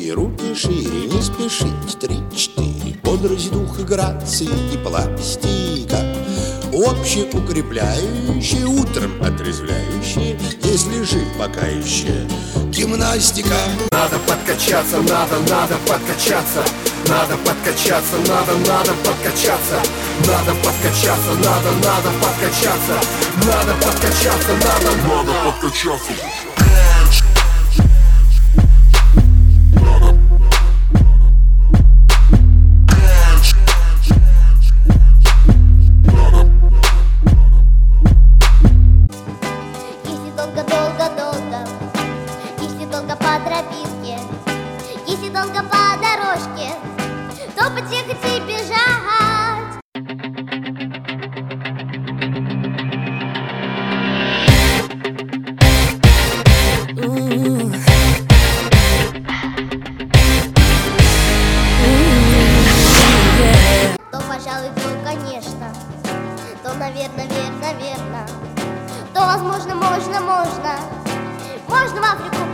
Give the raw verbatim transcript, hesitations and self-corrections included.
И руки шире, не спешить. Три-четыре. Бодрость, дух и грации и пластика. Общеукрепляющие, утром отрезвляющие, если жив пока еще гимнастика. Надо подкачаться, надо, надо подкачаться. Надо подкачаться, надо, надо подкачаться. Надо подкачаться, надо, надо подкачаться. Надо подкачаться, надо, надо подкачаться. Долго-долго-долго, если долго по тропинке, если долго по дорожке, то потихать и бежать. То, пожалуй, то, конечно, то, наверное, верно, верно. То, возможно, можно, можно. Можно в Африку